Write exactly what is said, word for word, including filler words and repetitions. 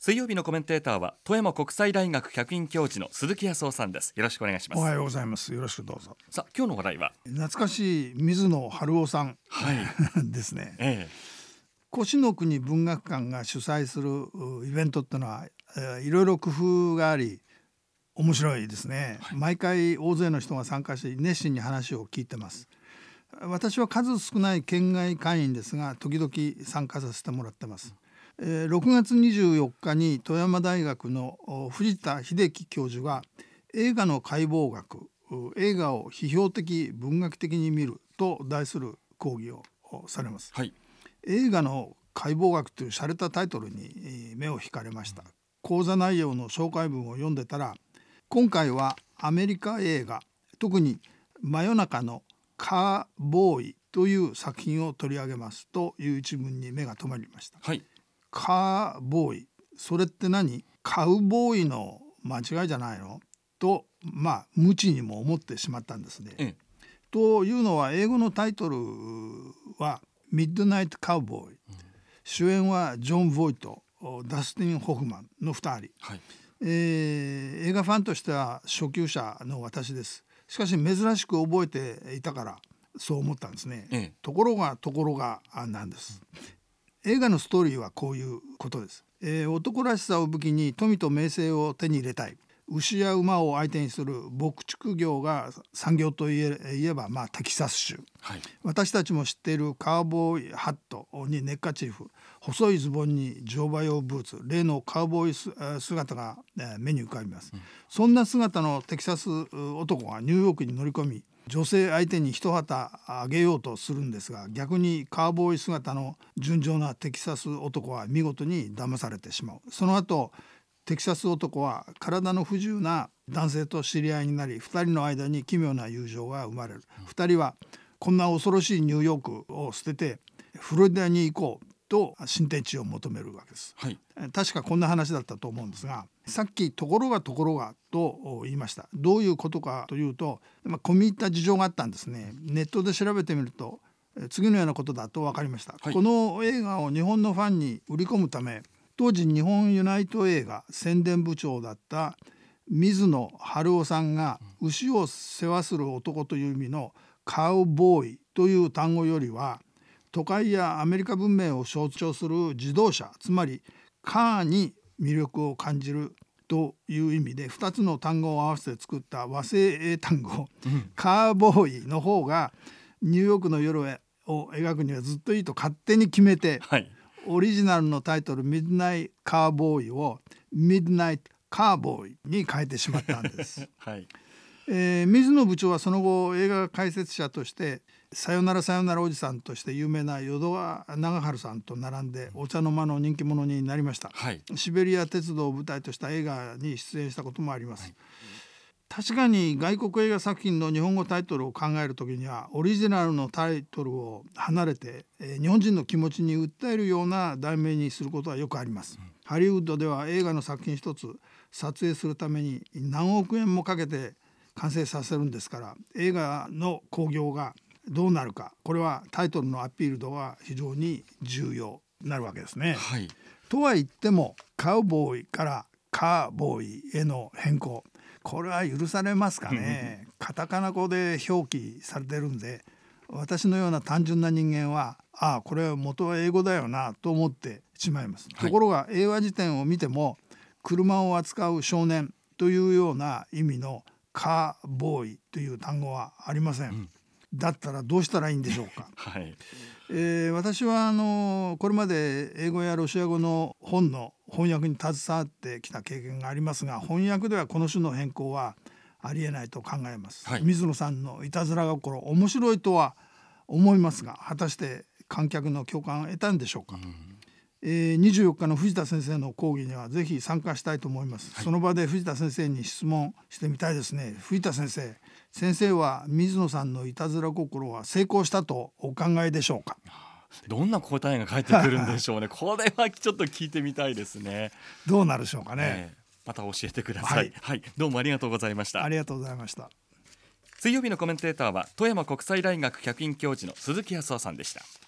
水曜日のコメンテーターは富山国際大学客員教授の鈴木康夫さんです。よろしくお願いします。 おはようございます。よろしくどうぞ。 さあ今日の話題は懐かしい水野晴夫さん、 はい、 ですね、 ええ、 越の国文学館が主催するイベントってのは、えー、いろいろ工夫があり面白いですね、はい、毎回大勢の人が参加し熱心に話を聞いてます。私は数少ない県外会員ですが時々参加させてもらってます。えー、ろくがつにじゅうよっかに富山大学の藤田秀樹教授が映画の解剖学、映画を批評的文学的に見ると題する講義をされます、はい、映画の解剖学という洒落たタイトルに目を引かれました。講座内容の紹介文を読んでたら、今回はアメリカ映画、特に真夜中のカーボーイという作品を取り上げますという一文に目が留まりました、はい、カーボーイ、それって何？カウボーイの間違いじゃないの？とまあ無知にも思ってしまったんですね、うん、というのは英語のタイトルはミッドナイトカウボーイ、うん、主演はジョン・ボイト、ダスティン・ホフマンのふたり、はい、えー、映画ファンとしては初級者の私です。しかし珍しく覚えていたからそう思ったんですね、うん、ところがところがなんです、うん、映画のストーリーはこういうことです、えー、男らしさを武器に富と名声を手に入れたい、牛や馬を相手にする牧畜業が産業とい え, 言えば、まあ、テキサス州、はい、私たちも知っているカウボーイハットにネッカチーフ、細いズボンに乗馬用ブーツ、例のカウボーイ姿が目に浮かびます、うん、そんな姿のテキサス男がニューヨークに乗り込み、女性相手に一旗あげようとするんですが、逆にカウボーイ姿の純情なテキサス男は見事に騙されてしまう。その後テキサス男は体の不自由な男性と知り合いになり、ふたりの間に奇妙な友情が生まれる。ふたりはこんな恐ろしいニューヨークを捨ててフロリダに行こうと新天地を求めるわけです、はい、確かこんな話だったと思うんですが、さっきところがところがと言いました。どういうことかというと、まあ、込み入った事情があったんですね。ネットで調べてみると次のようなことだと分かりました、はい、この映画を日本のファンに売り込むため、当時日本ユナイト映画宣伝部長だった水野晴夫さんが牛を世話する男という意味のカウボーイという単語よりは、都会やアメリカ文明を象徴する自動車、つまりカーに魅力を感じるという意味でふたつの単語を合わせて作った和製英単語、うん、カーボーイの方がニューヨークの夜を描くにはずっといいと勝手に決めて、はい、オリジナルのタイトルミッドナイトカーボーイをミッドナイトカーボーイに変えてしまったんです、はい、えー、水野部長はその後映画解説者としてさよならさよならおじさんとして有名な淀川長春さんと並んでお茶の間の人気者になりました、はい、シベリア鉄道を舞台とした映画に出演したこともあります、はい、確かに外国映画作品の日本語タイトルを考えるときにはオリジナルのタイトルを離れて、えー、日本人の気持ちに訴えるような題名にすることはよくあります、うん、ハリウッドでは映画の作品一つ撮影するために何億円もかけて完成させるんですから、映画の興行がどうなるか、これはタイトルのアピール度が非常に重要になるわけですね、はい、とは言ってもカウボーイからカーボーイへの変更、これは許されますかねカタカナ語で表記されてるんで、私のような単純な人間はああこれは元は英語だよなと思ってしまいます、はい、ところが英和辞典を見ても車を扱う少年というような意味のカーボーイという単語はありません、うん、だったらどうしたらいいんでしょうか、はいえー、私はあのこれまで英語やロシア語の本の翻訳に携わってきた経験がありますが、翻訳ではこの種の変更はありえないと考えます、はい、水野さんのいたずら心面白いとは思いますが、果たして観客の共感を得たんでしょうか、うんえー、にじゅうよっかの藤田先生の講義にはぜひ参加したいと思います、はい、その場で藤田先生に質問してみたいですね。藤田先生、先生は水野さんのいたずら心は成功したとお考えでしょうか。 どんな答えが返ってくるんでしょうねこれはちょっと聞いてみたいですね。 どうなるでしょうかね、 えー、また教えてください、はいはい、どうもありがとうございました。 ありがとうございました。 水曜日のコメンテーターは富山国際大学客員教授の鈴木康夫さんでした。